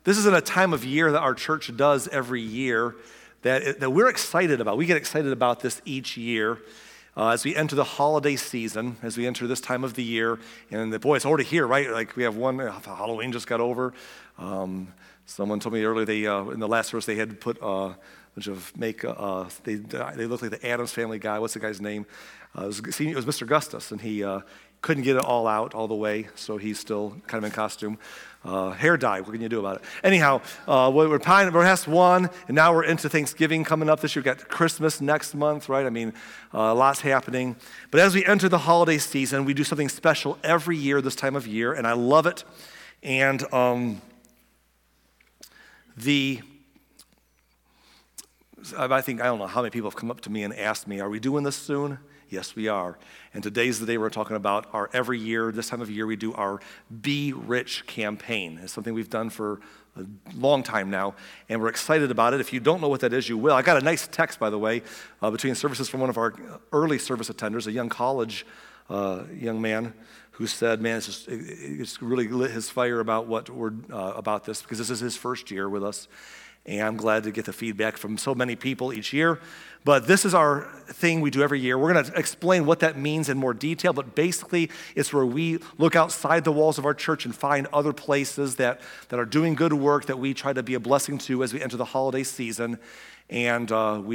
This isn't a time of year that our church does every year that we're excited about. We get excited about this each year as we enter the holiday season, as we enter this time of the year. And boy, it's already here, right? Like we have one, Halloween just got over. Someone told me earlier in the last verse they had put a bunch of makeup. They look like the Addams Family guy. What's the guy's name? It was Mr. Gustus, and he couldn't get it all out all the way, so he's still kind of in costume. Hair dye, what can you do about it? Anyhow, we're past one, and now we're into Thanksgiving coming up this year. We've got Christmas next month, right? I mean, lots happening. But as we enter the holiday season, we do something special every year this time of year, and I love it. And I don't know how many people have come up to me and asked me, are we doing this soon? Yes, we are. And today's the day we're talking about every year, this time of year, we do our Be Rich campaign. It's something we've done for a long time now, and we're excited about it. If you don't know what that is, you will. I got a nice text, by the way, between services from one of our early service attenders, a young college young man, who said, man, it's really lit his fire about what we're about this, because this is his first year with us. And I'm glad to get the feedback from so many people each year. But this is our thing we do every year. We're going to explain what that means in more detail, but basically it's where we look outside the walls of our church and find other places that are doing good work that we try to be a blessing to as we enter the holiday season. And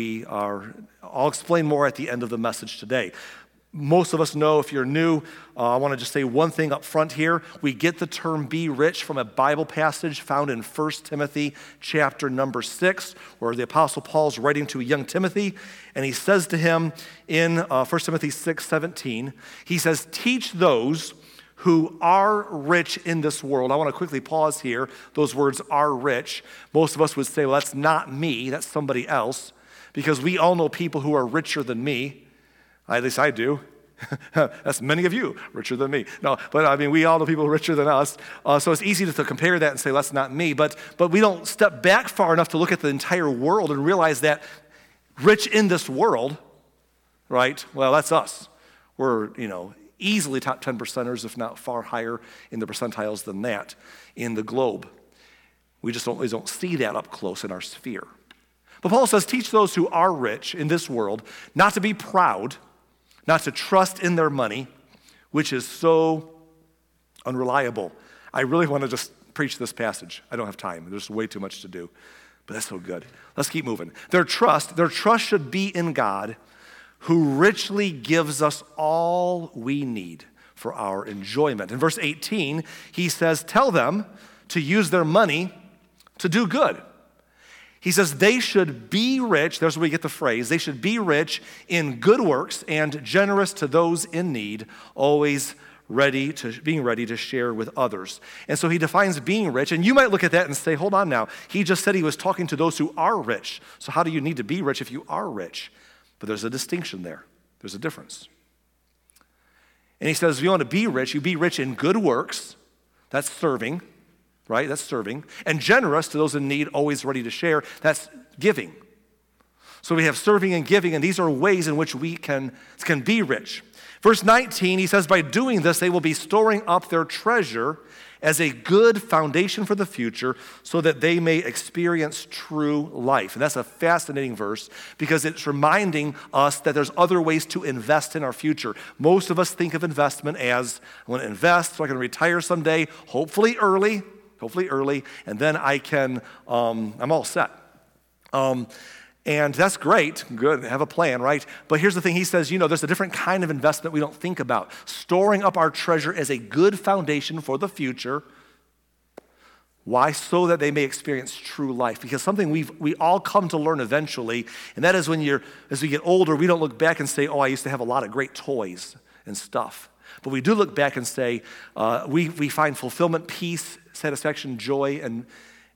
I'll explain more at the end of the message today. Most of us know, if you're new, I want to just say one thing up front here. We get the term be rich from a Bible passage found in 1 Timothy chapter number 6, where the Apostle Paul's writing to young Timothy, and he says to him in 1 Timothy 6:17, he says, teach those who are rich in this world. I want to quickly pause here. Those words are rich. Most of us would say, well, that's not me, that's somebody else, because we all know people who are richer than me. At least I do. That's many of you richer than me. No, but I mean, we all know people richer than us. So it's easy to compare that and say, that's not me. But we don't step back far enough to look at the entire world and realize that rich in this world, right? Well, that's us. We're, easily top 10 percenters, if not far higher in the percentiles than that in the globe. We just don't see that up close in our sphere. But Paul says, teach those who are rich in this world not to be proud, not to trust in their money, which is so unreliable. I really want to just preach this passage. I don't have time. There's way too much to do. But that's so good. Let's keep moving. Their trust should be in God, who richly gives us all we need for our enjoyment. In verse 18, he says, tell them to use their money to do good. He says they should be rich, there's where we get the phrase, they should be rich in good works and generous to those in need, always being ready to share with others. And so he defines being rich, and you might look at that and say, hold on now, he just said he was talking to those who are rich. So how do you need to be rich if you are rich? But there's a distinction there. There's a difference. And he says if you want to be rich, you be rich in good works, that's serving, right? That's serving. And generous to those in need, always ready to share. That's giving. So we have serving and giving, and these are ways in which we can be rich. Verse 19, he says, by doing this, they will be storing up their treasure as a good foundation for the future so that they may experience true life. And that's a fascinating verse because it's reminding us that there's other ways to invest in our future. Most of us think of investment as, I want to invest so I can retire someday, hopefully early, and then I'm all set. And that's great, good, have a plan, right? But here's the thing, he says, there's a different kind of investment we don't think about. Storing up our treasure as a good foundation for the future. Why? So that they may experience true life. Because something we all come to learn eventually, and that is as we get older, we don't look back and say, I used to have a lot of great toys and stuff. But we do look back and say, we find fulfillment, peace, satisfaction, joy, and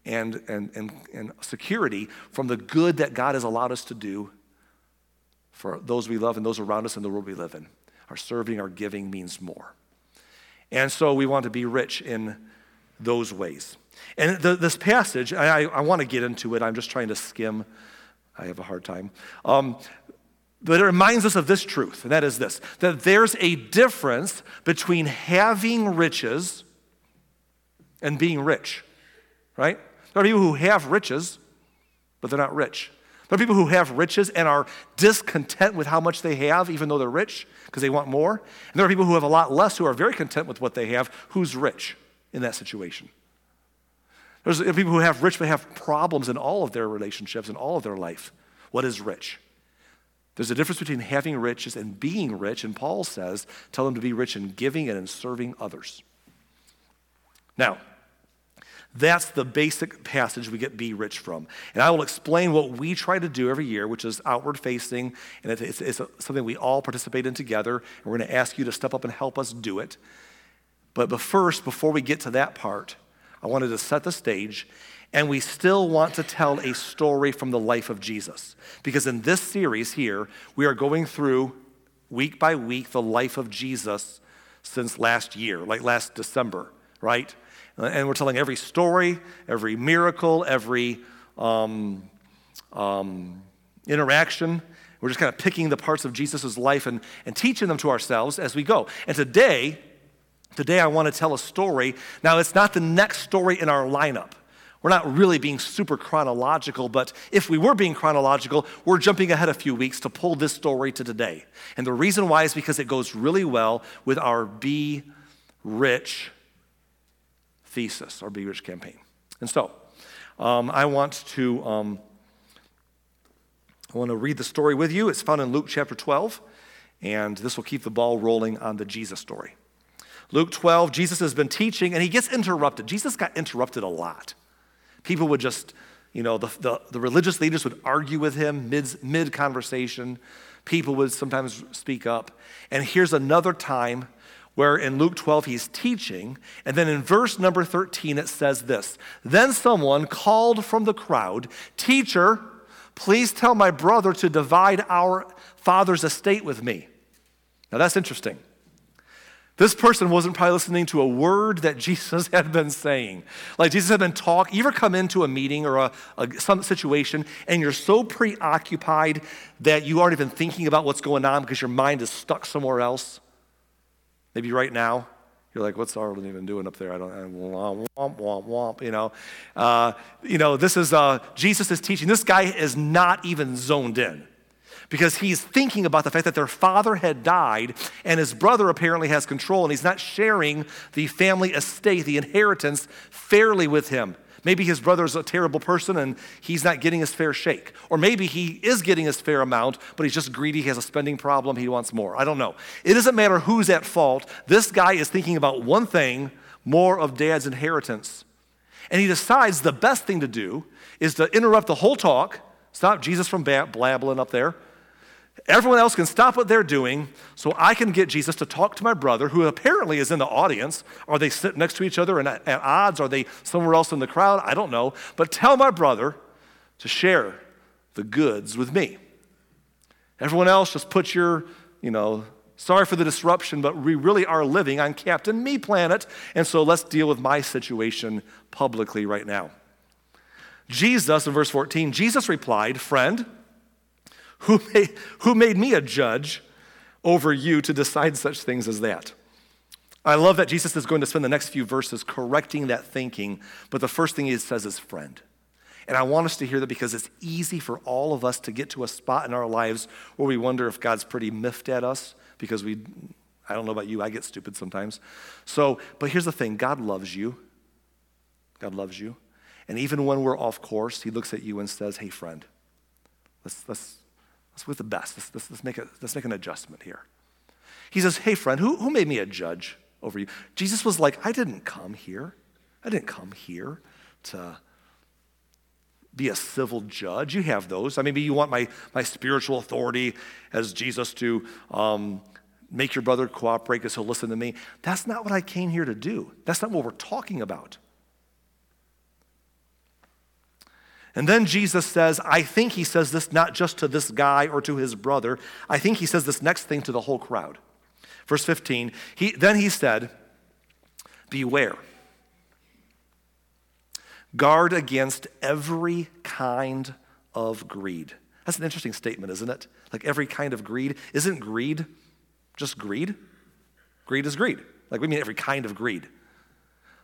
security from the good that God has allowed us to do for those we love and those around us in the world we live in. Our serving, our giving means more. And so we want to be rich in those ways. And this passage, I want to get into it. I'm just trying to skim. I have a hard time. But it reminds us of this truth, and that is this, that there's a difference between having riches and being rich, right? There are people who have riches, but they're not rich. There are people who have riches and are discontent with how much they have, even though they're rich, because they want more. And there are people who have a lot less who are very content with what they have, who's rich in that situation. There's people who have rich but have problems in all of their relationships and all of their life. What is rich? There's a difference between having riches and being rich, and Paul says, tell them to be rich in giving and in serving others. Now, that's the basic passage we get be rich from. And I will explain what we try to do every year, which is outward facing, and it's something we all participate in together, and we're going to ask you to step up and help us do it. But first, before we get to that part, I wanted to set the stage, and we still want to tell a story from the life of Jesus. Because in this series here, we are going through, week by week, the life of Jesus since last year, like last December, right? And we're telling every story, every miracle, every interaction. We're just kind of picking the parts of Jesus' life and teaching them to ourselves as we go. And today I want to tell a story. Now, it's not the next story in our lineup. We're not really being super chronological, but if we were being chronological, we're jumping ahead a few weeks to pull this story to today. And the reason why is because it goes really well with our Be Rich thesis, our Be Rich campaign. And so, I want to read the story with you. It's found in Luke chapter 12, and this will keep the ball rolling on the Jesus story. Luke 12, Jesus has been teaching, and he gets interrupted. Jesus got interrupted a lot. People would just, the religious leaders would argue with him mid-conversation. People would sometimes speak up. And here's another time where in Luke 12 he's teaching, and then in verse number 13 it says this, "Then someone called from the crowd, 'Teacher, please tell my brother to divide our father's estate with me.'" Now that's interesting. This person wasn't probably listening to a word that Jesus had been saying. Like Jesus had been talking. You ever come into a meeting or some situation and you're so preoccupied that you aren't even thinking about what's going on because your mind is stuck somewhere else? Maybe right now, you're like, what's Arlen even doing up there? Womp, womp, this is, Jesus is teaching. This guy is not even zoned in because he's thinking about the fact that their father had died and his brother apparently has control and he's not sharing the family estate, the inheritance, fairly with him. Maybe his brother's a terrible person and he's not getting his fair shake. Or maybe he is getting his fair amount, but he's just greedy, he has a spending problem, he wants more. I don't know. It doesn't matter who's at fault. This guy is thinking about one thing, more of dad's inheritance. And he decides the best thing to do is to interrupt the whole talk, stop Jesus from blabbling up there. Everyone else can stop what they're doing so I can get Jesus to talk to my brother, who apparently is in the audience. Are they sitting next to each other and at odds? Are they somewhere else in the crowd? I don't know. But tell my brother to share the goods with me. Everyone else, just put your, sorry for the disruption, but we really are living on Captain Me planet, and so let's deal with my situation publicly right now. Jesus, in verse 14, Jesus replied, "Friend, who made me a judge over you to decide such things as that?" I love that Jesus is going to spend the next few verses correcting that thinking, but the first thing he says is friend. And I want us to hear that because it's easy for all of us to get to a spot in our lives where we wonder if God's pretty miffed at us because I don't know about you, I get stupid sometimes. But here's the thing, God loves you. God loves you. And even when we're off course, he looks at you and says, "Hey friend, let's with the best. Let's make an adjustment here." He says, "Hey friend, who made me a judge over you?" Jesus was like, I didn't come here to be a civil judge. You have those. Maybe you want my spiritual authority as Jesus to make your brother cooperate because he'll listen to me. That's not what I came here to do. That's not what we're talking about. And then Jesus says, I think he says this not just to this guy or to his brother. I think he says this next thing to the whole crowd. Verse 15, then he said, "Beware. Guard against every kind of greed." That's an interesting statement, isn't it? Like every kind of greed. Isn't greed just greed? Greed is greed. Like we mean every kind of greed.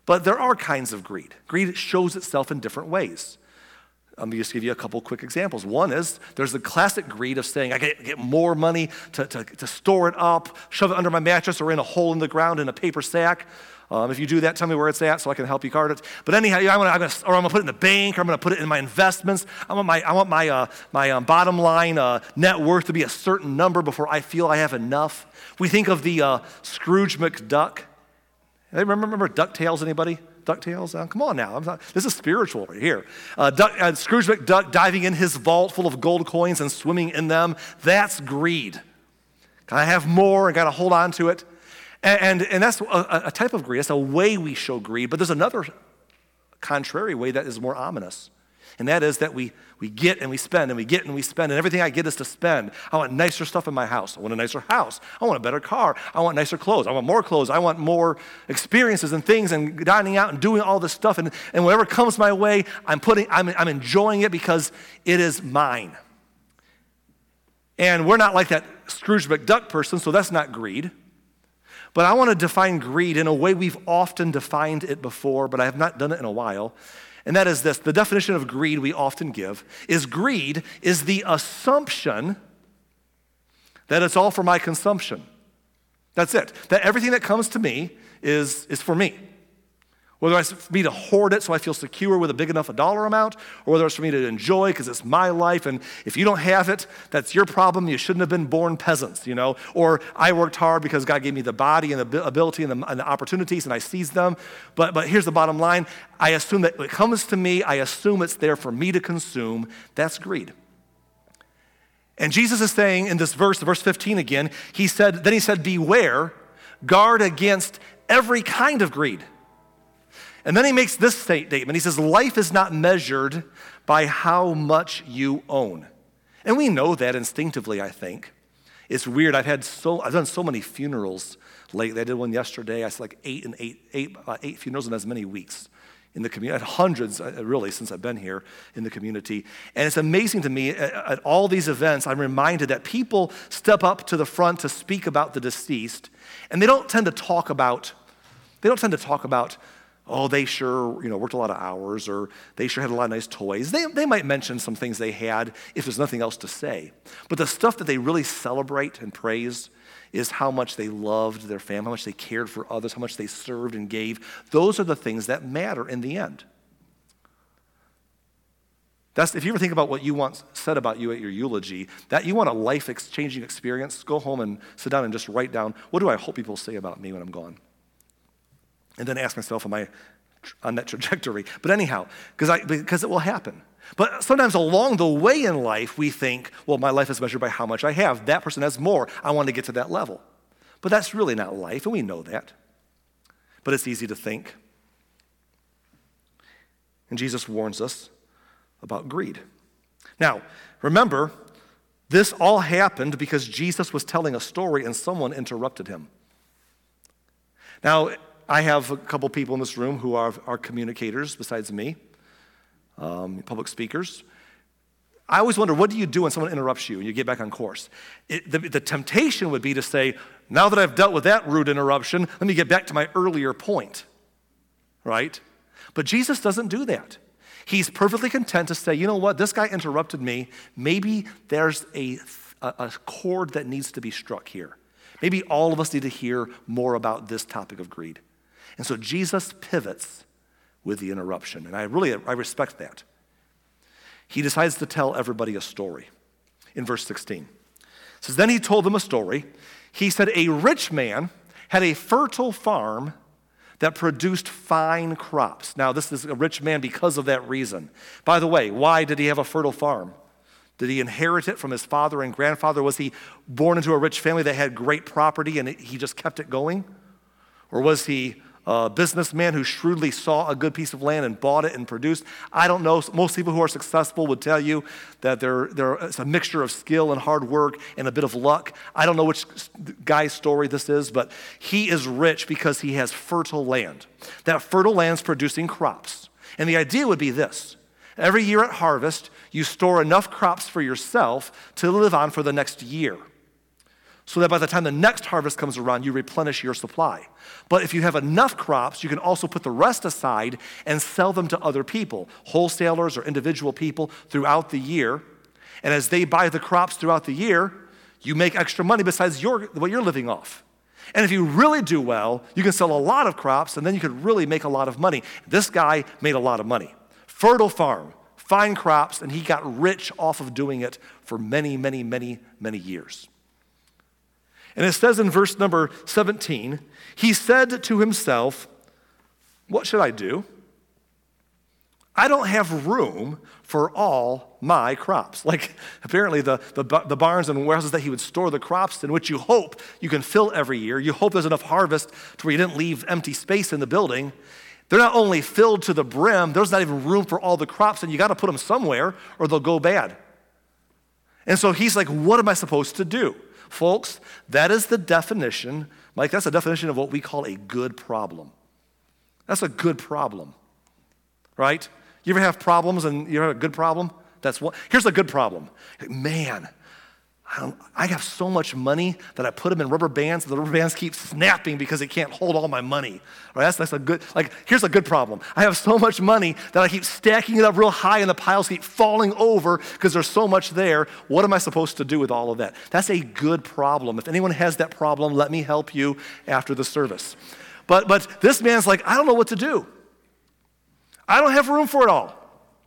But there are kinds of greed. Greed shows itself in different ways. Let me just give you a couple quick examples. One is there's the classic greed of saying, I get more money to store it up, shove it under my mattress or in a hole in the ground in a paper sack. If you do that, tell me where it's at so I can help you card it. But anyhow, I'm gonna put it in the bank, or I'm gonna put it in my investments. I want my bottom line net worth to be a certain number before I feel I have enough. We think of the Scrooge McDuck. Remember DuckTales, anybody? DuckTales? Come on now. This is spiritual right here. Scrooge McDuck diving in his vault full of gold coins and swimming in them. That's greed. Gotta have more and gotta hold on to it. And that's a type of greed. That's a way we show greed. But there's another contrary way that is more ominous. And that is that we get and we spend and we get and we spend, and everything I get is to spend. I want nicer stuff in my house. I want a nicer house. I want a better car. I want nicer clothes. I want more clothes. I want more experiences and things and dining out and doing all this stuff. And whatever comes my way, I'm enjoying it because it is mine. And we're not like that Scrooge McDuck person, so that's not greed. But I want to define greed in a way we've often defined it before, but I have not done it in a while. And that is this. The definition of greed we often give is greed is the assumption that it's all for my consumption. That's it. That everything that comes to me is for me. Whether it's for me to hoard it so I feel secure with a big enough dollar amount, or whether it's for me to enjoy because it's my life, and if you don't have it, that's your problem. You shouldn't have been born peasants, Or I worked hard because God gave me the body and the ability and the opportunities, and I seized them. But here's the bottom line. I assume that when it comes to me, I assume it's there for me to consume. That's greed. And Jesus is saying in this verse 15 again, he said, beware, guard against every kind of greed. And then he makes this statement. He says, life is not measured by how much you own. And we know that instinctively, I think. It's weird. I've done so many funerals lately. I did one yesterday. I said like eight funerals in as many weeks in the community. Hundreds, really, since I've been here in the community. And it's amazing to me, at all these events, I'm reminded that people step up to the front to speak about the deceased, and they don't tend to talk about, oh, they sure, worked a lot of hours, or they sure had a lot of nice toys. They might mention some things they had if there's nothing else to say. But the stuff that they really celebrate and praise is how much they loved their family, how much they cared for others, how much they served and gave. Those are the things that matter in the end. If you ever think about what you once said about you at your eulogy, that you want a life-changing experience, go home and sit down and just write down, what do I hope people say about me when I'm gone? And then ask myself, am I on that trajectory? But anyhow, because it will happen. But sometimes along the way in life, we think, well, my life is measured by how much I have. That person has more. I want to get to that level. But that's really not life, and we know that. But it's easy to think. And Jesus warns us about greed. Now, remember, this all happened because Jesus was telling a story and someone interrupted him. Now, I have a couple people in this room who are communicators besides me, public speakers. I always wonder, what do you do when someone interrupts you and you get back on course? The temptation would be to say, now that I've dealt with that rude interruption, let me get back to my earlier point, right? But Jesus doesn't do that. He's perfectly content to say, you know what, this guy interrupted me. Maybe there's a chord that needs to be struck here. Maybe all of us need to hear more about this topic of greed. And so Jesus pivots with the interruption, and I respect that. He decides to tell everybody a story. In verse 16, it says, then he told them a story. He said, a rich man had a fertile farm that produced fine crops. Now, this is a rich man because of that reason. By the way, why did he have a fertile farm? Did he inherit it from his father and grandfather? Was he born into a rich family that had great property and he just kept it going? Or was he a businessman who shrewdly saw a good piece of land and bought it and produced? I don't know. Most people who are successful would tell you that it's a mixture of skill and hard work and a bit of luck. I don't know which guy's story this is, but he is rich because he has fertile land. That fertile land's producing crops. And the idea would be this. Every year at harvest, you store enough crops for yourself to live on for the next year. so that by the time the next harvest comes around, you replenish your supply. But if you have enough crops, you can also put the rest aside and sell them to other people, wholesalers or individual people throughout the year. And as they buy the crops throughout the year, you make extra money besides what you're living off. And if you really do well, you can sell a lot of crops, and then you could really make a lot of money. This guy made a lot of money. Fertile farm, fine crops, and he got rich off of doing it for many, many, many, many years. And it says in verse number 17, he said to himself, what should I do? I don't have room for all my crops. Like, apparently the barns and warehouses that he would store the crops in, which you hope you can fill every year. You hope there's enough harvest to where you didn't leave empty space in the building. They're not only filled to the brim, there's not even room for all the crops, and you got to put them somewhere or they'll go bad. And so he's like, what am I supposed to do? Folks, that is the definition, Mike, that's the definition of what we call a good problem. That's a good problem, right? You ever have problems and you have a good problem? Here's a good problem. Man, I have so much money that I put them in rubber bands, and the rubber bands keep snapping because it can't hold all my money. Right? That's a good, here's a good problem. I have so much money that I keep stacking it up real high and the piles keep falling over because there's so much there. What am I supposed to do with all of that? That's a good problem. If anyone has that problem, let me help you after the service. But this man's like, I don't know what to do. I don't have room for it all.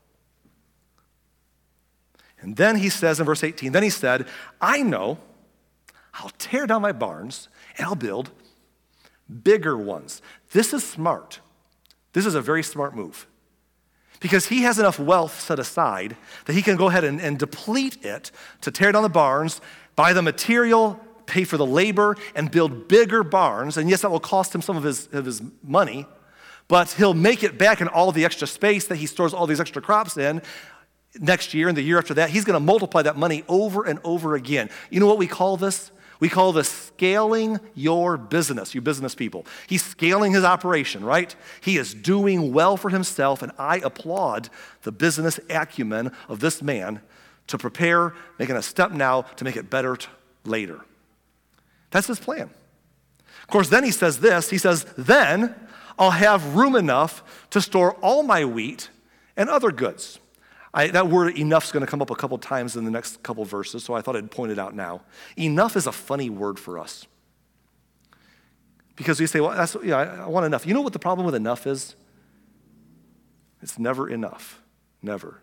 And then he says in verse 18, then he said, I know, I'll tear down my barns and I'll build bigger ones. This is smart. This is a very smart move. Because he has enough wealth set aside that he can go ahead and deplete it to tear down the barns, buy the material, pay for the labor, and build bigger barns. And yes, that will cost him some of his money, but he'll make it back in all of the extra space that he stores all these extra crops in. Next year and the year after that, he's going to multiply that money over and over again. You know what we call this? We call this scaling your business, you business people. He's scaling his operation, right? He is doing well for himself, and I applaud the business acumen of this man to prepare, making a step now to make it better later. That's his plan. Of course, then he says this. He says, then I'll have room enough to store all my wheat and other goods. That word enough is going to come up a couple times in the next couple verses, so I thought I'd point it out now. Enough is a funny word for us. Because we say, well, I want enough. You know what the problem with enough is? It's never enough. Never.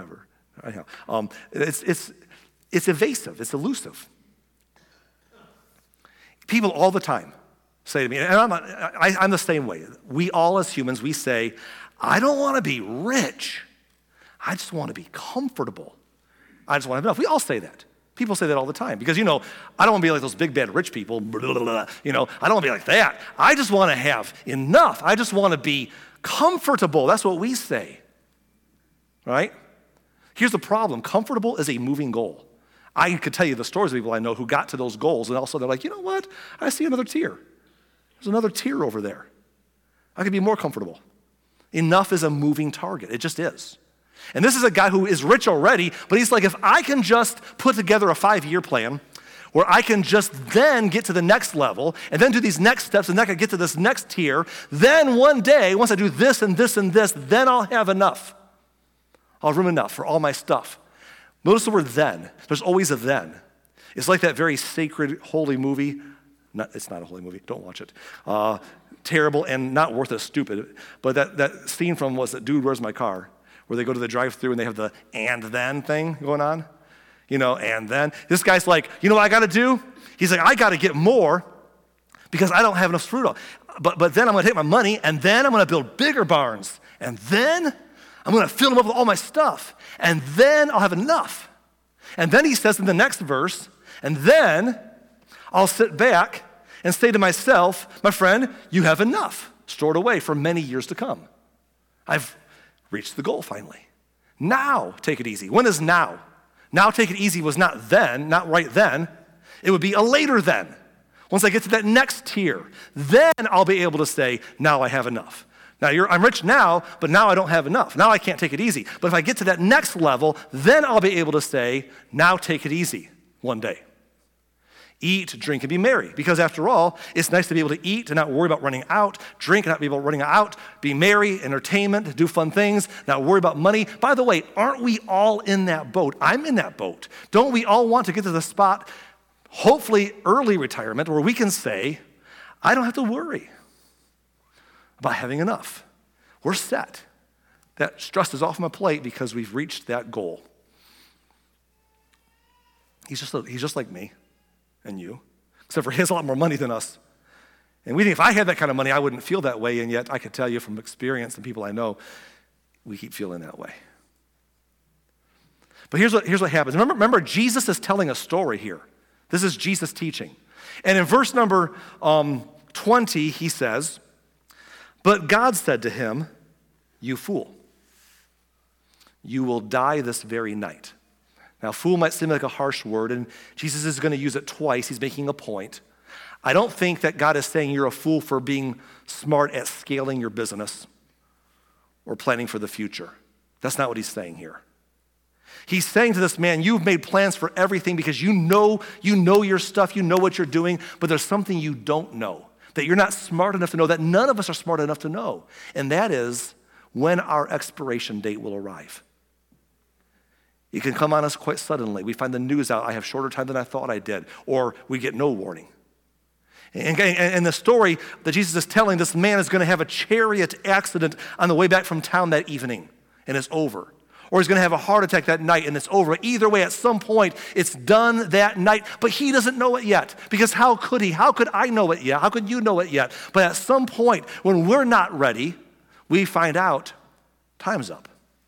It's evasive. It's elusive. People all the time say to me, and I'm the same way. We all as humans, we say, I don't want to be rich. I just want to be comfortable. I just want to have enough. We all say that. People say that all the time because, I don't want to be like those big, bad rich people. I don't want to be like that. I just want to have enough. I just want to be comfortable. That's what we say, right? Here's the problem. Comfortable is a moving goal. I could tell you the stories of people I know who got to those goals, and also they're like, you know what? I see another tier. There's another tier over there. I could be more comfortable. Enough is a moving target. It just is. And this is a guy who is rich already, but he's like, if I can just put together a 5-year plan where I can just then get to the next level and then do these next steps and then I can get to this next tier, then one day, once I do this and this and this, then I'll have enough. I'll have room enough for all my stuff. Notice the word then. There's always a then. It's like that very sacred, holy movie. It's not a holy movie. Don't watch it. Terrible and not worth it, stupid. But that scene from Dude, Where's My Car? Where they go to the drive-thru and they have the and then thing going on. And then. This guy's like, you know what I got to do? He's like, I got to get more because I don't have enough fruit. But then I'm going to take my money and then I'm going to build bigger barns. And then I'm going to fill them up with all my stuff. And then I'll have enough. And then he says in the next verse, and then I'll sit back and say to myself, my friend, you have enough stored away for many years to come. I've reached the goal finally. Now take it easy. When is now? Now take it easy was not then, not right then. It would be a later then. Once I get to that next tier, then I'll be able to say, now I have enough. Now I'm rich now, but now I don't have enough. Now I can't take it easy. But if I get to that next level, then I'll be able to say, now take it easy one day. Eat, drink, and be merry. Because after all, it's nice to be able to eat and not worry about running out, drink and not be able to running out, be merry, entertainment, do fun things, not worry about money. By the way, aren't we all in that boat? I'm in that boat. Don't we all want to get to the spot, hopefully early retirement, where we can say, I don't have to worry about having enough. We're set. That stress is off my plate because we've reached that goal. He's just like me and you, except for he has a lot more money than us. And we think if I had that kind of money, I wouldn't feel that way, and yet I can tell you from experience and people I know, we keep feeling that way. But here's what happens. Remember, Jesus is telling a story here. This is Jesus teaching. And in verse number 20, he says, "But God said to him, 'You fool, you will die this very night.'" Now, fool might seem like a harsh word, and Jesus is going to use it twice. He's making a point. I don't think that God is saying you're a fool for being smart at scaling your business or planning for the future. That's not what he's saying here. He's saying to this man, you've made plans for everything because you know your stuff, you know what you're doing, but there's something you don't know, that you're not smart enough to know, that none of us are smart enough to know, and that is when our expiration date will arrive. It can come on us quite suddenly. We find the news out, I have shorter time than I thought I did, or we get no warning. And the story that Jesus is telling, this man is going to have a chariot accident on the way back from town that evening, and it's over. Or he's going to have a heart attack that night, and it's over. Either way, at some point, it's done that night, but he doesn't know it yet. Because how could he? How could I know it yet? How could you know it yet? But at some point, when we're not ready, we find out time's up.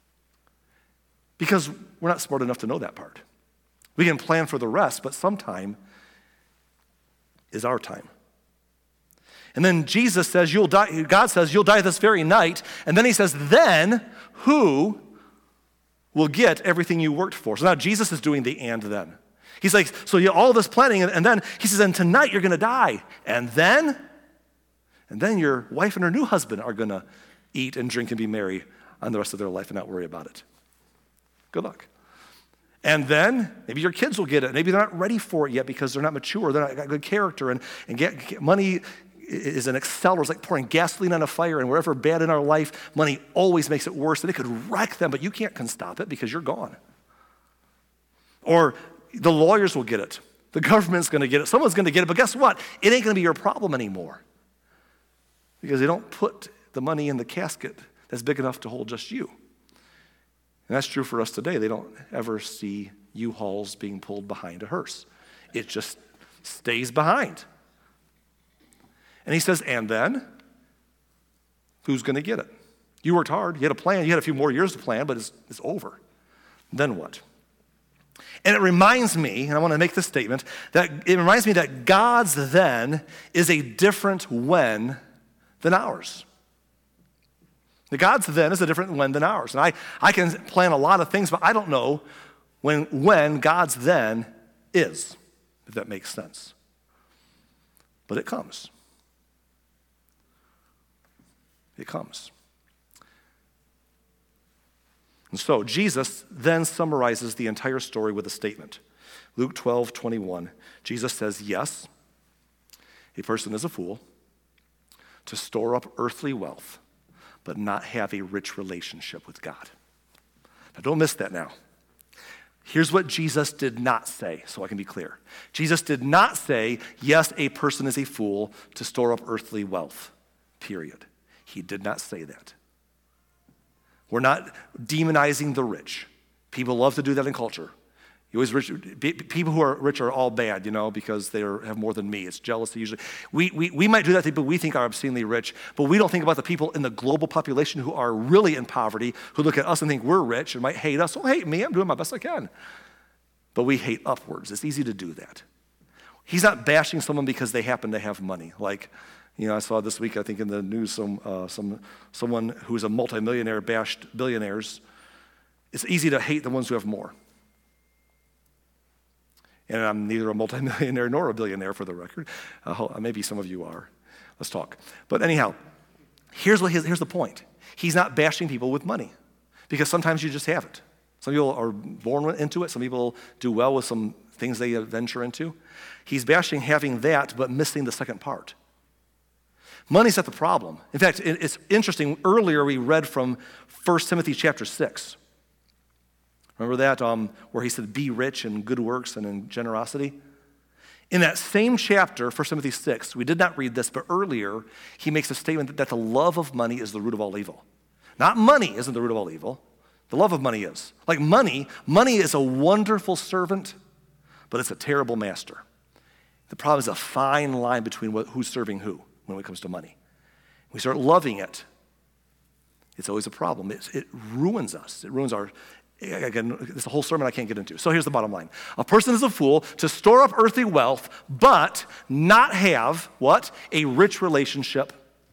Because we're not smart enough to know that part. We can plan for the rest, but sometime is our time. And then Jesus says, you'll die. God says, you'll die this very night. And then he says, then who will get everything you worked for? So now Jesus is doing the and then. He's like, so you all this planning, and then he says, and tonight you're going to die. And then your wife and her new husband are going to eat and drink and be merry on the rest of their life and not worry about it. Good luck. And then maybe your kids will get it. Maybe they're not ready for it yet because they're not mature. They're not got good character. And get money is an accelerator. It's like pouring gasoline on a fire. And wherever bad in our life, money always makes it worse. And it could wreck them, but you can stop it because you're gone. Or the lawyers will get it. The government's going to get it. Someone's going to get it. But guess what? It ain't going to be your problem anymore because they don't put the money in the casket that's big enough to hold just you. And that's true for us today. They don't ever see U-Hauls being pulled behind a hearse. It just stays behind. And he says, and then, who's going to get it? You worked hard. You had a plan. You had a few more years to plan, but it's over. Then what? And it reminds me, and I want to make this statement, that God's then is a different when than ours. The God's then is a different when than ours. And I can plan a lot of things, but I don't know when God's then is, if that makes sense. But it comes. It comes. And so Jesus then summarizes the entire story with a statement. Luke 12:21, Jesus says, yes, a person is a fool to store up earthly wealth, but not have a rich relationship with God. Now don't miss that now. Here's what Jesus did not say, so I can be clear. Jesus did not say, yes, a person is a fool to store up earthly wealth, period. He did not say that. We're not demonizing the rich. People love to do that in culture. People who are rich are all bad, because they have more than me. It's jealousy usually. We might do that to people we think are obscenely rich, but we don't think about the people in the global population who are really in poverty, who look at us and think we're rich and might hate us. Don't hate me, I'm doing my best I can. But we hate upwards. It's easy to do that. He's not bashing someone because they happen to have money. Like, I saw this week, I think in the news, someone who's a multimillionaire bashed billionaires. It's easy to hate the ones who have more. And I'm neither a multimillionaire nor a billionaire, for the record. Maybe some of you are. Let's talk. But anyhow, here's the point. He's not bashing people with money because sometimes you just have it. Some people are born into it. Some people do well with some things they venture into. He's bashing having that, but missing the second part. Money's not the problem. In fact, it's interesting. Earlier we read from 1 Timothy chapter 6. Remember that, where he said, be rich in good works and in generosity? In that same chapter, 1 Timothy 6, we did not read this, but earlier he makes a statement that the love of money is the root of all evil. Not money isn't the root of all evil. The love of money is. Like money is a wonderful servant, but it's a terrible master. The problem is a fine line between who's serving who when it comes to money. We start loving it, it's always a problem. It ruins us. It ruins our, again, this is a whole sermon I can't get into. So here's the bottom line. A person is a fool to store up earthly wealth, but not have, what? A rich relationship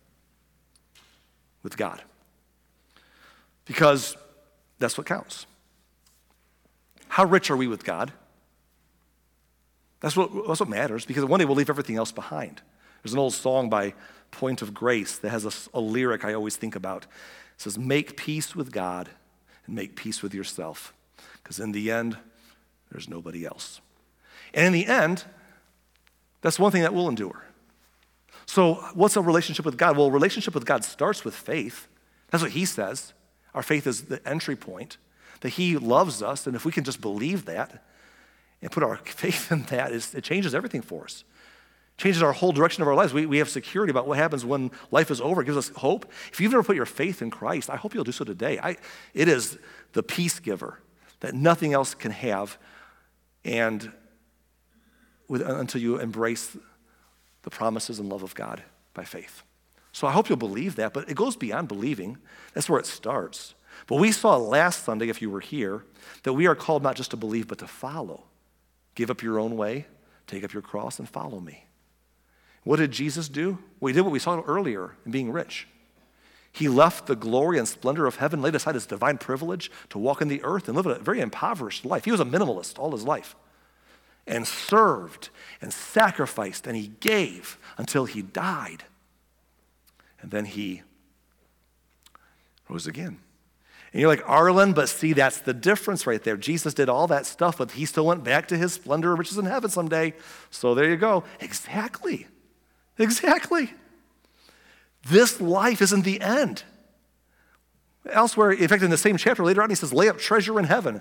with God. Because that's what counts. How rich are we with God? That's what matters, because one day we'll leave everything else behind. There's an old song by Point of Grace that has a lyric I always think about. It says, make peace with God and make peace with yourself, because in the end, there's nobody else. And in the end, that's one thing that will endure. So what's a relationship with God? Well, a relationship with God starts with faith. That's what he says. Our faith is the entry point, that he loves us, and if we can just believe that and put our faith in that, it changes everything for us. It changes our whole direction of our lives. We have security about what happens when life is over. It gives us hope. If you've never put your faith in Christ, I hope you'll do so today. It is the peace giver that nothing else can have, and until you embrace the promises and love of God by faith. So I hope you'll believe that, but it goes beyond believing. That's where it starts. But we saw last Sunday, if you were here, that we are called not just to believe, but to follow. Give up your own way, take up your cross, and follow me. What did Jesus do? Well, he did what we saw earlier in being rich. He left the glory and splendor of heaven, laid aside his divine privilege to walk in the earth and live a very impoverished life. He was a minimalist all his life, and served and sacrificed, and he gave until he died. And then he rose again. And you're like, Arlen, but see, that's the difference right there. Jesus did all that stuff, but he still went back to his splendor of riches in heaven someday. So there you go. Exactly. This life isn't the end. Elsewhere, in fact, in the same chapter later on, he says, lay up treasure in heaven.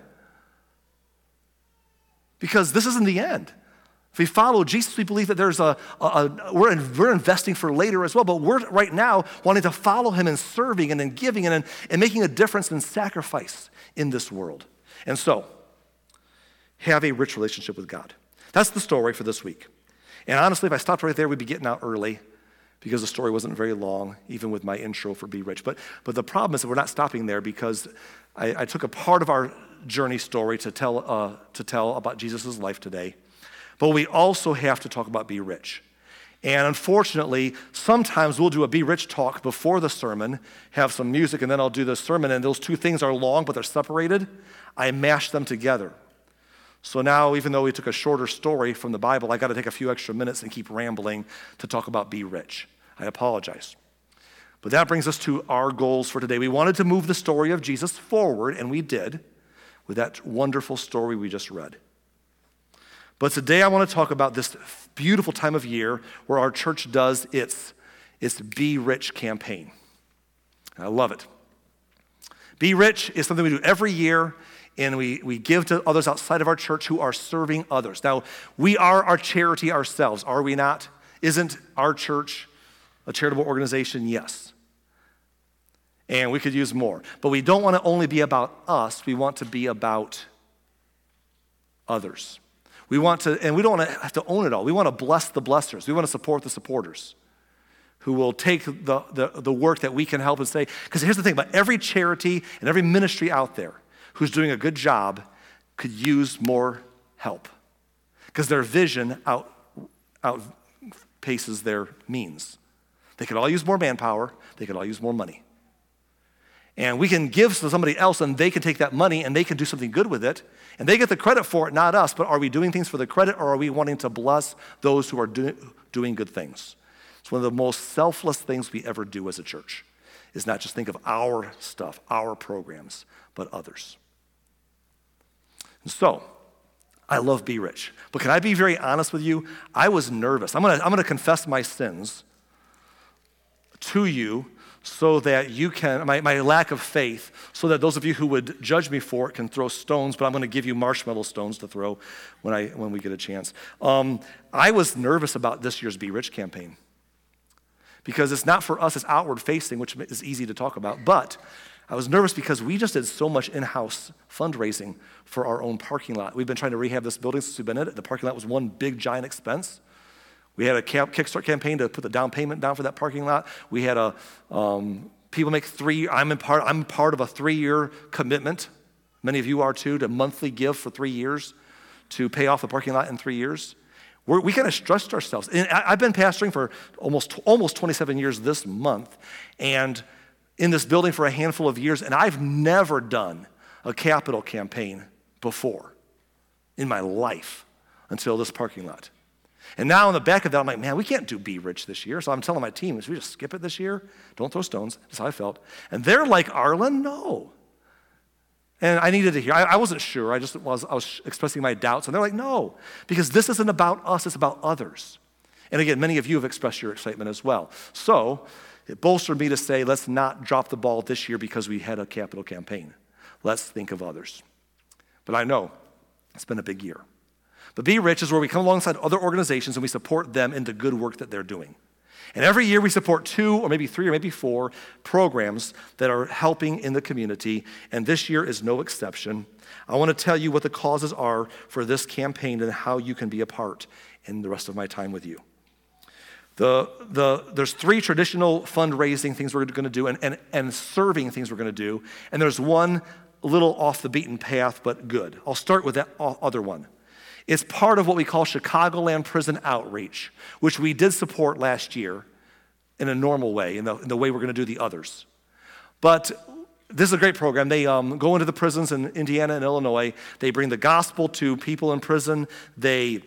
Because this isn't the end. If we follow Jesus, we believe that there's we're investing for later as well, but we're right now wanting to follow him in serving and in giving and making a difference and sacrifice in this world. And so, have a rich relationship with God. That's the story for this week. And honestly, if I stopped right there, we'd be getting out early because the story wasn't very long, even with my intro for Be Rich. But the problem is that we're not stopping there, because I took a part of our journey story to tell about Jesus' life today. But we also have to talk about Be Rich. And unfortunately, sometimes we'll do a Be Rich talk before the sermon, have some music, and then I'll do the sermon, and those two things are long, but they're separated. I mash them together. So now, even though we took a shorter story from the Bible, I got to take a few extra minutes and keep rambling to talk about Be Rich. I apologize. But that brings us to our goals for today. We wanted to move the story of Jesus forward, and we did with that wonderful story we just read. But today I want to talk about this beautiful time of year where our church does its Be Rich campaign. I love it. Be Rich is something we do every year, and we give to others outside of our church who are serving others. Now, we are our charity ourselves, are we not? Isn't our church a charitable organization? Yes. And we could use more. But we don't want to only be about us. We want to be about others. We want to, and we don't want to have to own it all. We want to bless the blessers. We want to support the supporters who will take the work that we can help and say, because here's the thing about every charity and every ministry out there who's doing a good job could use more help, because their vision outpaces their means. They could all use more manpower. They could all use more money. And we can give to somebody else, and they can take that money and they can do something good with it, and they get the credit for it, not us. But are we doing things for the credit, or are we wanting to bless those who are doing good things? It's one of the most selfless things we ever do as a church, is not just think of our stuff, our programs, but others. And so, I love Be Rich. But can I be very honest with you? I was nervous. I'm gonna confess my sins to you so that you can, my lack of faith, so that those of you who would judge me for it can throw stones, but I'm gonna give you marshmallow stones to throw when we get a chance. I was nervous about this year's Be Rich campaign because it's not for us, it's outward facing, which is easy to talk about, but I was nervous because we just did so much in-house fundraising for our own parking lot. We've been trying to rehab this building since we've been in it. The parking lot was one big giant expense. We had a Kickstart campaign to put the down payment down for that parking lot. We had people make I'm part of a 3-year commitment. Many of you are too, to monthly give for 3 years to pay off the parking lot in 3 years. We kind of stressed ourselves. And I've been pastoring for almost 27 years this month, and in this building for a handful of years, and I've never done a capital campaign before in my life until this parking lot. And now on the back of that, I'm like, man, we can't do Be Rich this year. So I'm telling my team, should we just skip it this year? Don't throw stones. That's how I felt. And they're like, Arlen, no. And I needed to hear. I wasn't sure. I was expressing my doubts. And they're like, no, because this isn't about us. It's about others. And again, many of you have expressed your excitement as well. So it bolstered me to say, let's not drop the ball this year because we had a capital campaign. Let's think of others. But I know it's been a big year. But Be Rich is where we come alongside other organizations and we support them in the good work that they're doing. And every year we support 2 or maybe 3 or maybe 4 programs that are helping in the community, and this year is no exception. I want to tell you what the causes are for this campaign and how you can be a part in the rest of my time with you. There's 3 traditional fundraising things we're going to do and serving things we're going to do, and there's one a little off the beaten path but good. I'll start with that other one. It's part of what we call Chicagoland Prison Outreach, which we did support last year in a normal way, in the way we're going to do the others. But this is a great program. They go into the prisons in Indiana and Illinois. They bring the gospel to people in prison. They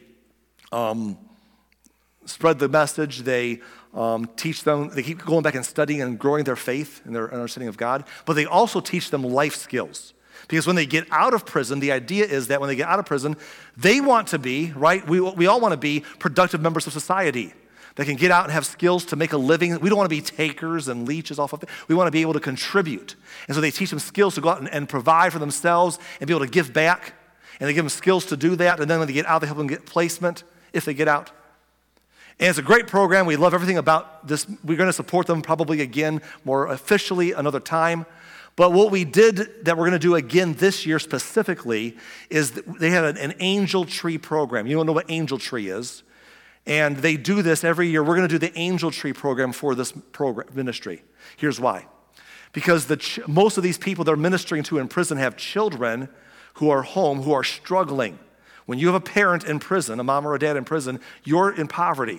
spread the message. They teach them. They keep going back and studying and growing their faith and their understanding of God. But they also teach them life skills. Because when they get out of prison, the idea is that when they get out of prison, they want to be, right? We all want to be productive members of society. They can get out and have skills to make a living. We don't want to be takers and leeches off of it. We want to be able to contribute. And so they teach them skills to go out and provide for themselves and be able to give back. And they give them skills to do that. And then when they get out, they help them get placement if they get out. And it's a great program. We love everything about this. We're going to support them probably again more officially another time. But what we did that we're going to do again this year specifically is they have an angel tree program. You don't know what angel tree is. And they do this every year. We're going to do the angel tree program for this program ministry. Here's why. Because most of these people they're ministering to in prison have children who are home, who are struggling. When you have a parent in prison, a mom or a dad in prison, you're in poverty.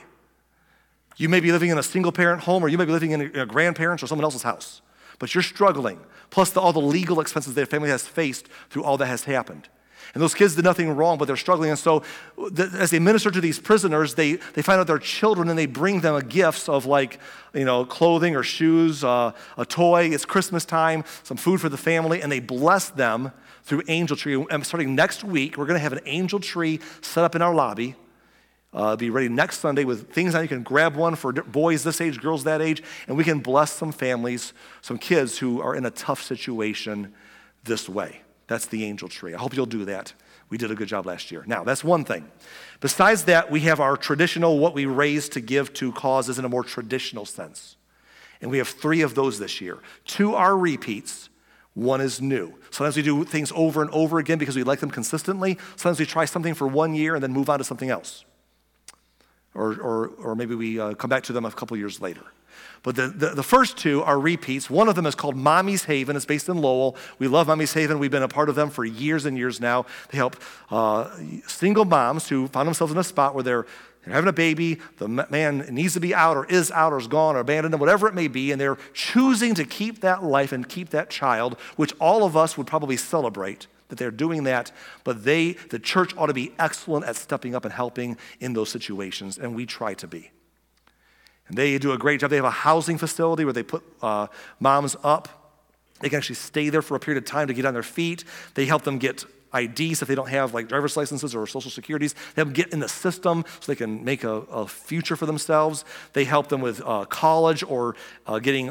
You may be living in a single parent home, or you may be living in a grandparent's or someone else's house. But you're struggling, plus all the legal expenses their family has faced through all that has happened. And those kids did nothing wrong, but they're struggling. And so as they minister to these prisoners, they find out their children and they bring them gifts of clothing or shoes, a toy. It's Christmas time, some food for the family, and they bless them through Angel Tree. And starting next week, we're going to have an Angel Tree set up in our lobby. Be ready next Sunday with things that you can grab one for boys this age, girls that age, and we can bless some families, some kids who are in a tough situation this way. That's the Angel Tree. I hope you'll do that. We did a good job last year. Now, that's one thing. Besides that, we have our traditional, what we raise to give to causes in a more traditional sense. And we have 3 of those this year. 2 are repeats. 1 is new. Sometimes we do things over and over again because we like them consistently. Sometimes we try something for 1 year and then move on to something else. Or maybe we come back to them a couple years later. But the first 2 are repeats. One of them is called Mommy's Haven. It's based in Lowell. We love Mommy's Haven. We've been a part of them for years and years now. They help single moms who find themselves in a spot where they're having a baby, the man needs to be out or is gone or abandoned, or whatever it may be, and they're choosing to keep that life and keep that child, which all of us would probably celebrate that they're doing that, but the church ought to be excellent at stepping up and helping in those situations, and we try to be. And they do a great job. They have a housing facility where they put moms up. They can actually stay there for a period of time to get on their feet. They help them get IDs if they don't have like driver's licenses or social securities. They help them get in the system so they can make a future for themselves. They help them with college or getting,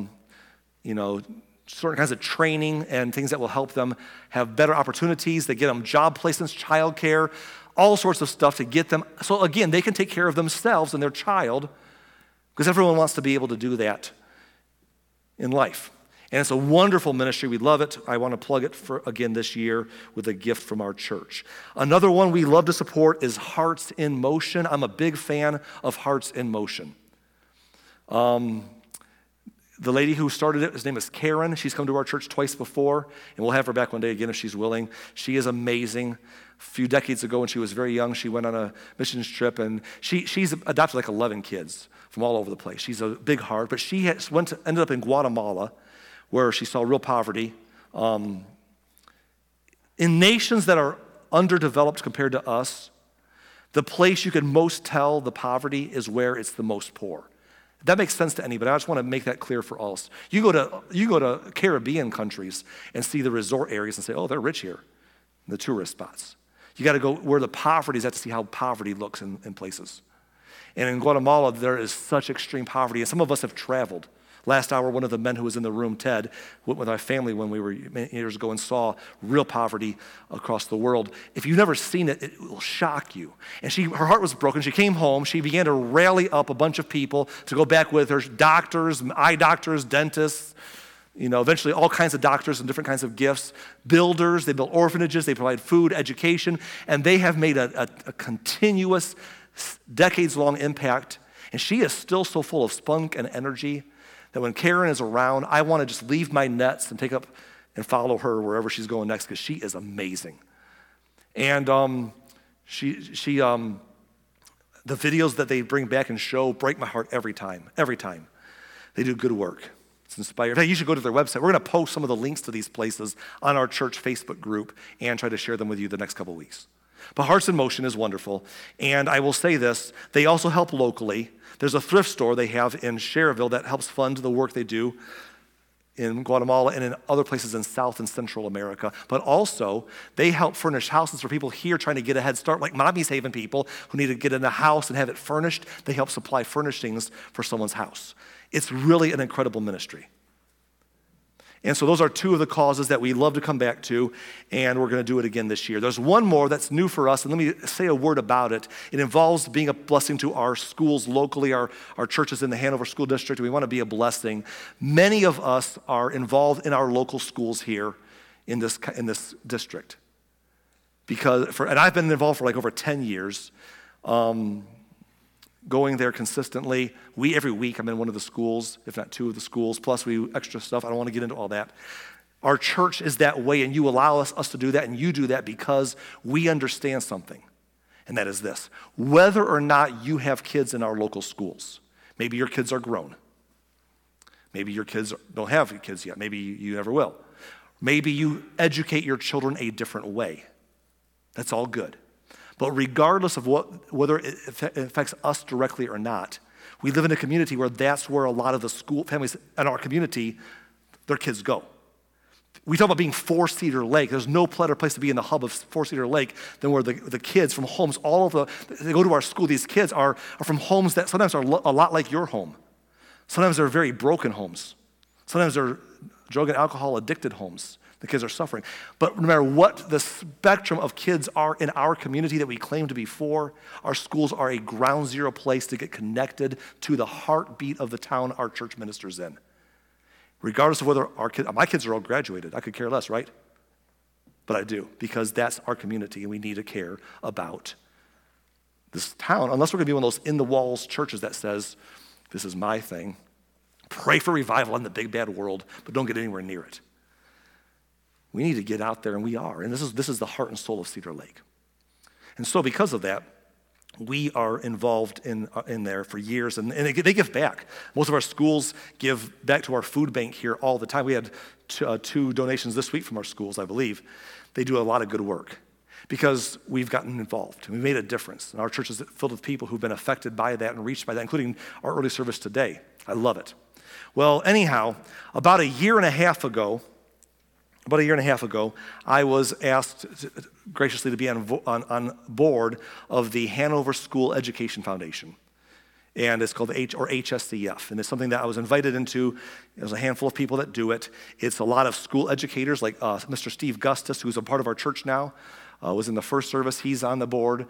certain kinds of training and things that will help them have better opportunities. They get them job placements, childcare, all sorts of stuff to get them. So again, they can take care of themselves and their child because everyone wants to be able to do that in life. And it's a wonderful ministry. We love it. I want to plug it for again this year with a gift from our church. Another one we love to support is Hearts in Motion. I'm a big fan of Hearts in Motion. The lady who started it, his name is Karen. She's come to our church twice before, and we'll have her back one day again if she's willing. She is amazing. A few decades ago when she was very young, she went on a missions trip, and she's adopted like 11 kids from all over the place. She's a big heart, but she ended up in Guatemala, where she saw real poverty. In nations that are underdeveloped compared to us, the place you can most tell the poverty is where it's the most poor. That makes sense to anybody. I just want to make that clear for us. You go to Caribbean countries and see the resort areas and say, oh, they're rich here, the tourist spots. You got to go where the poverty is at to see how poverty looks in places. And in Guatemala, there is such extreme poverty. And some of us have traveled. Last hour, one of the men who was in the room, Ted, went with our family when we were many years ago and saw real poverty across the world. If you've never seen it, it will shock you. And her heart was broken. She came home. She began to rally up a bunch of people to go back with her, doctors, eye doctors, dentists, eventually all kinds of doctors and different kinds of gifts, builders. They build orphanages. They provide food, education, and they have made a continuous, decades-long impact. And she is still so full of spunk and energy that when Karen is around, I want to just leave my nets and take up and follow her wherever she's going next because she is amazing. And the videos that they bring back and show break my heart every time. They do good work. It's inspired. Hey, you should go to their website. We're going to post some of the links to these places on our church Facebook group and try to share them with you the next couple of weeks. But Hearts in Motion is wonderful. And I will say this, they also help locally. There's a thrift store they have in Cherville that helps fund the work they do in Guatemala and in other places in South and Central America. But also, they help furnish houses for people here trying to get a head start, like Mommy's Haven people who need to get in a house and have it furnished. They help supply furnishings for someone's house. It's really an incredible ministry. And so those are two of the causes that we love to come back to, and we're going to do it again this year. There's one more that's new for us, and let me say a word about it. It involves being a blessing to our schools locally, our churches in the Hanover School District, and we want to be a blessing. Many of us are involved in our local schools here in this district. And I've been involved for like over 10 years, going there consistently. Every week I'm in one of the schools, if not two of the schools, plus we extra stuff. I don't want to get into all that. Our church is that way, and you allow us to do that, and you do that because we understand something, and that is this. Whether or not you have kids in our local schools, maybe your kids are grown. Maybe your kids don't have kids yet. Maybe you never will. Maybe you educate your children a different way. That's all good. But regardless of whether it affects us directly or not, we live in a community where that's where a lot of the school families in our community, their kids go. We talk about being Four Cedar Lake. There's no better place to be in the hub of Four Cedar Lake than where the kids from homes, they go to our school. These kids are from homes that sometimes are a lot like your home. Sometimes they're very broken homes. Sometimes they're drug and alcohol addicted homes. The kids are suffering. But no matter what the spectrum of kids are in our community that we claim to be for, our schools are a ground zero place to get connected to the heartbeat of the town our church ministers in. Regardless of whether my kids are all graduated, I could care less, right? But I do, because that's our community and we need to care about this town, unless we're going to be one of those in-the-walls churches that says, this is my thing. Pray for revival in the big bad world, but don't get anywhere near it. We need to get out there, and we are. And this is the heart and soul of Cedar Lake. And so because of that, we are involved in there for years, and they give back. Most of our schools give back to our food bank here all the time. We had two donations this week from our schools, I believe. They do a lot of good work because we've gotten involved, and we've made a difference. And our church is filled with people who've been affected by that and reached by that, including our early service today. I love it. Well, anyhow, about a year and a half ago, about a year and a half ago, I was asked graciously to be on board of the Hanover School Education Foundation. And it's called HSCF. And it's something that I was invited into. There's a handful of people that do it. It's a lot of school educators like Mr. Steve Gustus, who's a part of our church now, was in the first service. He's on the board.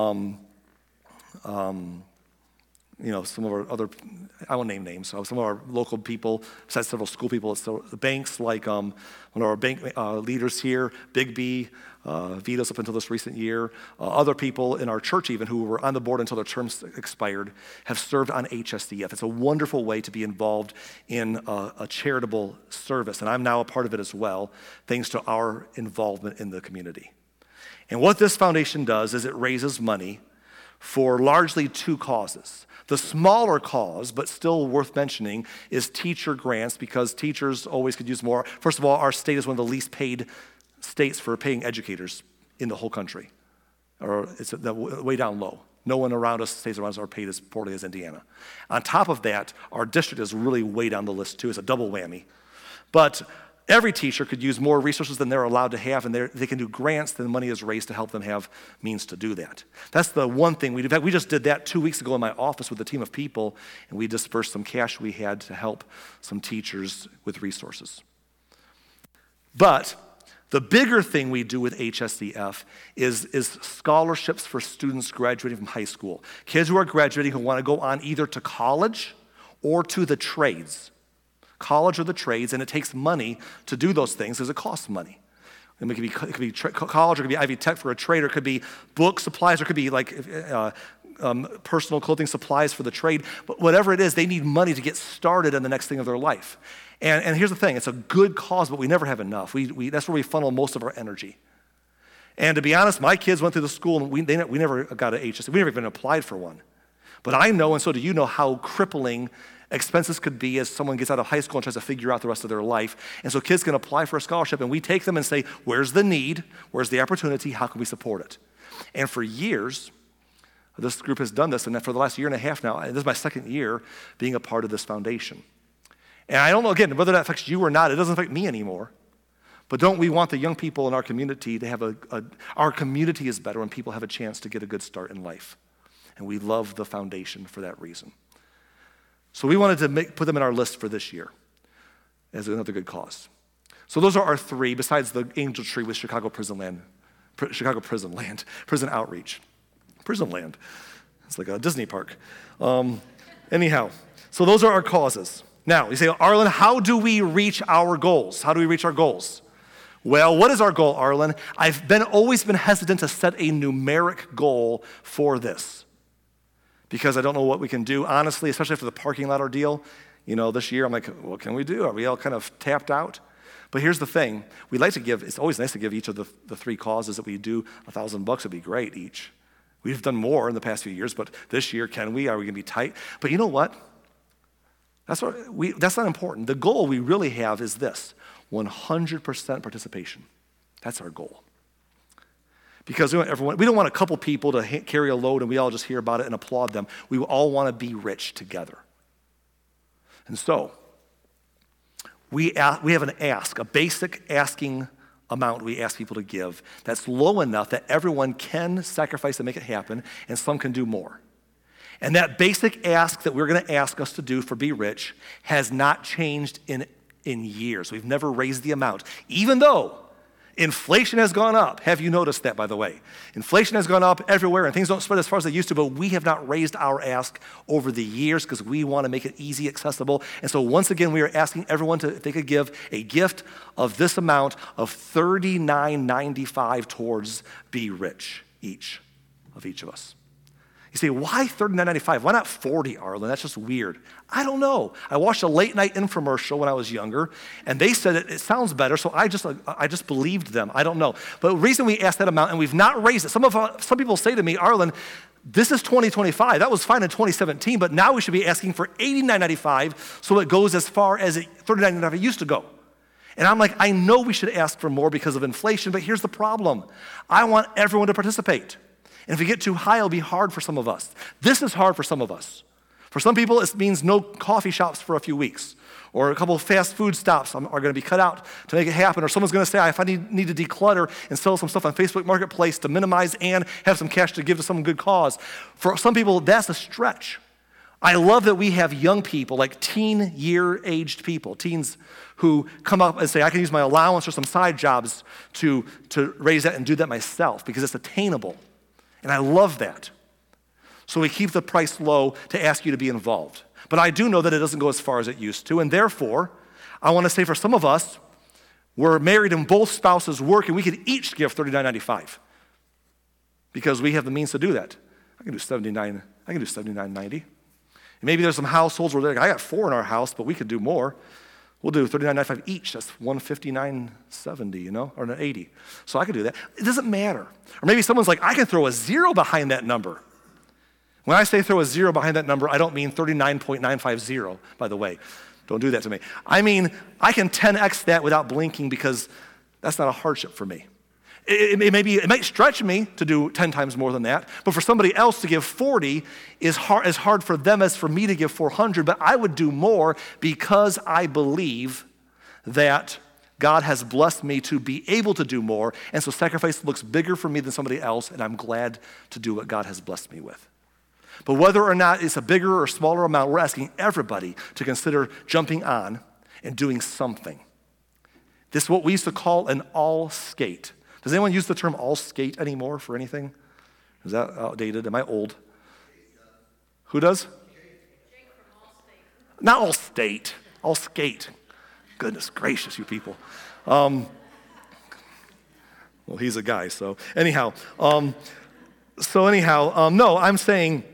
Some of our other, I won't name names, so some of our local people, besides several school people, so the banks, like one of our bank leaders here, Big B, Vito's up until this recent year, other people in our church even who were on the board until their terms expired have served on HSCF. It's a wonderful way to be involved in a charitable service, and I'm now a part of it as well, thanks to our involvement in the community. And what this foundation does is it raises money for largely two causes. The smaller cause, but still worth mentioning, is teacher grants, because teachers always could use more. First of all, our state is one of the least paid states for paying educators in the whole country. Or it's way down low. No one around us, states around us, are paid as poorly as Indiana. On top of that, our district is really way down the list too. It's a double whammy. But every teacher could use more resources than they're allowed to have, and they can do grants, then money is raised to help them have means to do that. That's the one thing we do. In fact, we just did that 2 weeks ago in my office with a team of people, and we dispersed some cash we had to help some teachers with resources. But the bigger thing we do with HSCF is scholarships for students graduating from high school. Kids who are graduating who want to go on either to college or to the trades. College or the trades, and it takes money to do those things because it costs money. And it could be college, or it could be Ivy Tech for a trade, or it could be book supplies, or it could be like personal clothing supplies for the trade. But whatever it is, they need money to get started in the next thing of their life. And here's the thing, it's a good cause, but we never have enough. That's where we funnel most of our energy. And to be honest, my kids went through the school, and we never got an HSC. We never even applied for one. But I know, and so do you know, how crippling expenses could be as someone gets out of high school and tries to figure out the rest of their life. And so kids can apply for a scholarship, and we take them and say, where's the need? Where's the opportunity? How can we support it? And for years, this group has done this, and for the last year and a half now, this is my second year being a part of this foundation. And I don't know, again, whether that affects you or not, it doesn't affect me anymore. But don't we want the young people in our community to have our community is better when people have a chance to get a good start in life. And we love the foundation for that reason. So we wanted to put them in our list for this year as another good cause. So those are our three, besides the Angel Tree with Chicago Prison Outreach. Prison Land. It's like a Disney park. Anyhow, so those are our causes. Now, you say, Arlen, how do we reach our goals? How do we reach our goals? Well, what is our goal, Arlen? I've always been hesitant to set a numeric goal for this, because I don't know what we can do, honestly, especially after the parking lot ordeal. This year I'm like, what can we do? Are we all kind of tapped out? But here's the thing. We like to give, it's always nice to give each of the three causes that we do $1,000 would be great each. We've done more in the past few years, but this year, can we? Are we going to be tight? But you know what? That's not important. The goal we really have is this, 100% participation. That's our goal. Because we don't want a couple people to carry a load and we all just hear about it and applaud them. We all want to be rich together. And so, we have an ask, a basic asking amount we ask people to give that's low enough that everyone can sacrifice to make it happen, and some can do more. And that basic ask that we're going to ask us to do for Be Rich has not changed in years. We've never raised the amount, even though inflation has gone up. Have you noticed that, by the way? Inflation has gone up everywhere, and things don't spread as far as they used to, but we have not raised our ask over the years because we want to make it easy, accessible. And so once again, we are asking everyone if they could give a gift of this amount of $39.95 towards Be Rich, each of us. You say, why $39.95? Why not $40, Arlen? That's just weird. I don't know. I watched a late night infomercial when I was younger, and they said it sounds better, so I just believed them. I don't know. But the reason we asked that amount, and we've not raised it, some people say to me, Arlen, this is 2025. That was fine in 2017, but now we should be asking for $89.95 so it goes as far as $39.95 used to go. And I'm like, I know we should ask for more because of inflation, but here's the problem. I want everyone to participate. And if we get too high, it'll be hard for some of us. This is hard for some of us. For some people, it means no coffee shops for a few weeks. or a couple of fast food stops are going to be cut out to make it happen, or someone's going to say, if I need to declutter and sell some stuff on Facebook Marketplace to minimize and have some cash to give to some good cause. For some people, that's a stretch. I love that we have young people, like teen-year-aged people, teens who come up and say, I can use my allowance or some side jobs to raise that and do that myself because it's attainable. And I love that. So we keep the price low to ask you to be involved. But I do know that it doesn't go as far as it used to, and therefore, I want to say for some of us, we're married and both spouses work, and we could each give $39.95 because we have the means to do that. I can do $79.90. And maybe there's some households where they're like, I got 4 in our house, but we could do more. We'll do $39.95 each. That's $159.70, or an 80. So I could do that. It doesn't matter. Or maybe someone's like, I can throw a zero behind that number. When I say throw a zero behind that number, I don't mean 39.950, by the way. Don't do that to me. I mean, I can 10x that without blinking because that's not a hardship for me. It might stretch me to do 10 times more than that, but for somebody else to give 40 is as hard for them as for me to give 400, but I would do more because I believe that God has blessed me to be able to do more, and so sacrifice looks bigger for me than somebody else, and I'm glad to do what God has blessed me with. But whether or not it's a bigger or smaller amount, we're asking everybody to consider jumping on and doing something. This is what we used to call an all skate. Does anyone use the term all skate anymore for anything? Is that outdated? Am I old? Who does? Not all state, all skate. Goodness gracious, you people. Well, he's a guy, so anyhow. No, I'm saying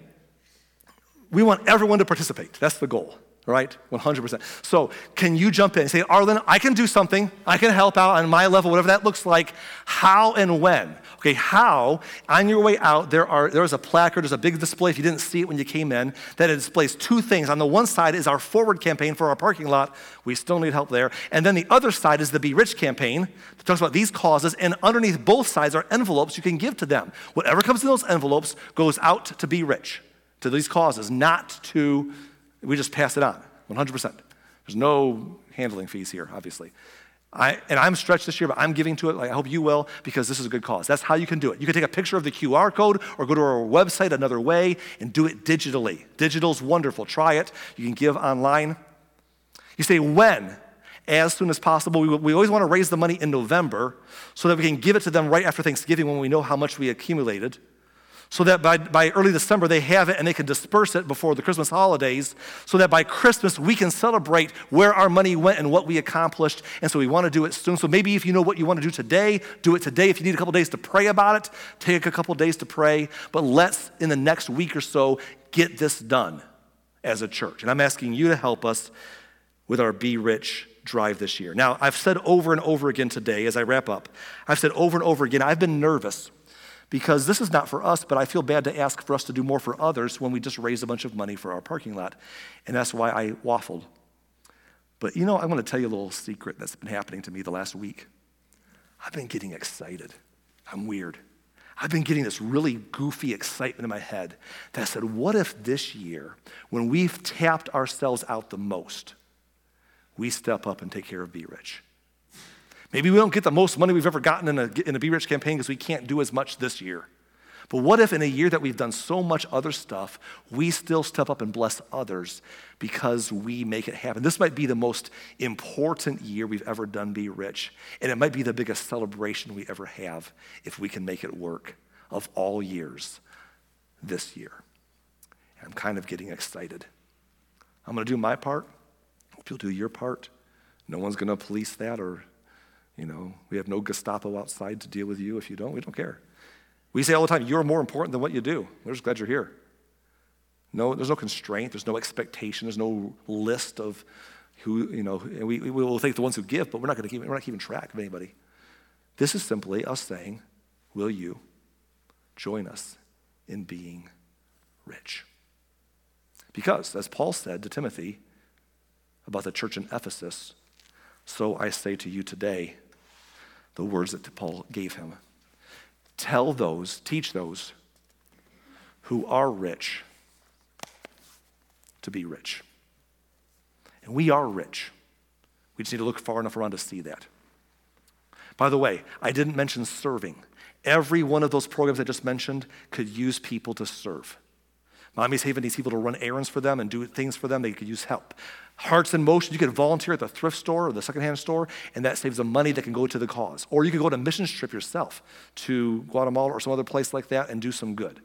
we want everyone to participate. That's the goal, right? 100%. So can you jump in and say, Arlen, I can do something. I can help out on my level, whatever that looks like. How and when? Okay, how? On your way out, there's a placard, there's a big display, if you didn't see it when you came in, that it displays 2 things. On the one side is our forward campaign for our parking lot. We still need help there. And then the other side is the Be Rich campaign that talks about these causes, and underneath both sides are envelopes you can give to them. Whatever comes in those envelopes goes out to Be Rich, to these causes, not to, we just pass it on, 100%. There's no handling fees here, obviously. I'm stretched this year, but I'm giving to it. I hope you will, because this is a good cause. That's how you can do it. You can take a picture of the QR code or go to our website another way and do it digitally. Digital's wonderful. Try it. You can give online. You say when? As soon as possible. We always want to raise the money in November so that we can give it to them right after Thanksgiving when we know how much we accumulated, so that by early December they have it and they can disperse it before the Christmas holidays, so that by Christmas we can celebrate where our money went and what we accomplished. And so we want to do it soon. So maybe if you know what you want to do today, do it today. If you need a couple days to pray about it, take a couple days to pray. But let's, in the next week or so, get this done as a church. And I'm asking you to help us with our Be Rich drive this year. Now, I've said over and over again today as I wrap up, I've said over and over again, I've been nervous because this is not for us, but I feel bad to ask for us to do more for others when we just raised a bunch of money for our parking lot. And that's why I waffled. But I'm going to tell you a little secret that's been happening to me the last week. I've been getting excited. I'm weird. I've been getting this really goofy excitement in my head that said, what if this year, when we've tapped ourselves out the most, we step up and take care of Be Rich? Maybe we don't get the most money we've ever gotten in a Be Rich campaign because we can't do as much this year. But what if in a year that we've done so much other stuff, we still step up and bless others because we make it happen? This might be the most important year we've ever done Be Rich, and it might be the biggest celebration we ever have if we can make it work of all years this year. And I'm kind of getting excited. I'm going to do my part. Hope you'll do your part. No one's going to police that, or we have no Gestapo outside to deal with you if you don't. We don't care. We say all the time, you're more important than what you do. We're just glad you're here. No, there's no constraint. There's no expectation. There's no list of who, and we will take the ones who give, but we're not keeping track of anybody. This is simply us saying, will you join us in being rich? Because, as Paul said to Timothy about the church in Ephesus, so I say to you today, the words that Paul gave him. Teach those who are rich to be rich. And we are rich. We just need to look far enough around to see that. By the way, I didn't mention serving. Every one of those programs I just mentioned could use people to serve. Mommy's Haven needs people to run errands for them and do things for them. They could use help. Hearts in Motion, you could volunteer at the thrift store or the secondhand store, and that saves them money that can go to the cause. Or you could go on a missions trip yourself to Guatemala or some other place like that and do some good.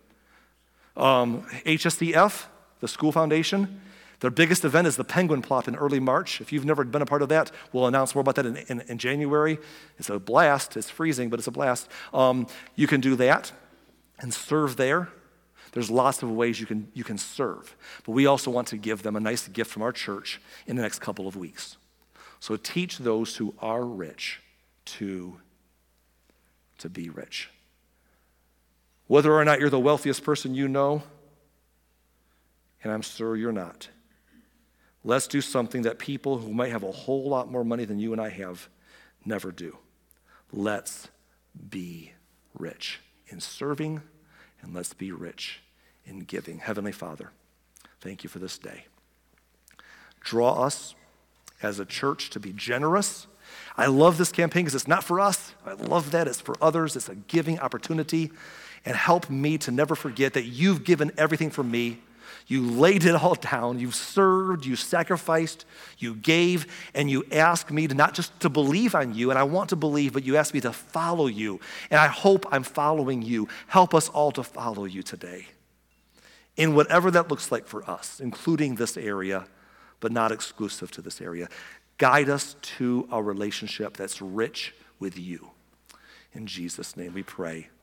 HSDF, the school foundation, their biggest event is the Penguin Plop in early March. If you've never been a part of that, we'll announce more about that in January. It's a blast. It's freezing, but it's a blast. You can do that and serve there. There's lots of ways you can serve. But we also want to give them a nice gift from our church in the next couple of weeks. So teach those who are rich to be rich. Whether or not you're the wealthiest person you know, and I'm sure you're not, let's do something that people who might have a whole lot more money than you and I have never do. Let's be rich in serving, and let's be rich in giving. Heavenly Father, thank you for this day. Draw us as a church to be generous. I love this campaign because it's not for us. I love that. It's for others. It's a giving opportunity. And help me to never forget that you've given everything for me. You laid it all down. You served, you sacrificed, you gave, and you asked me to not just to believe on you, and I want to believe, but you asked me to follow you. And I hope I'm following you. Help us all to follow you today in whatever that looks like for us, including this area, but not exclusive to this area. Guide us to a relationship that's rich with you. In Jesus' name we pray.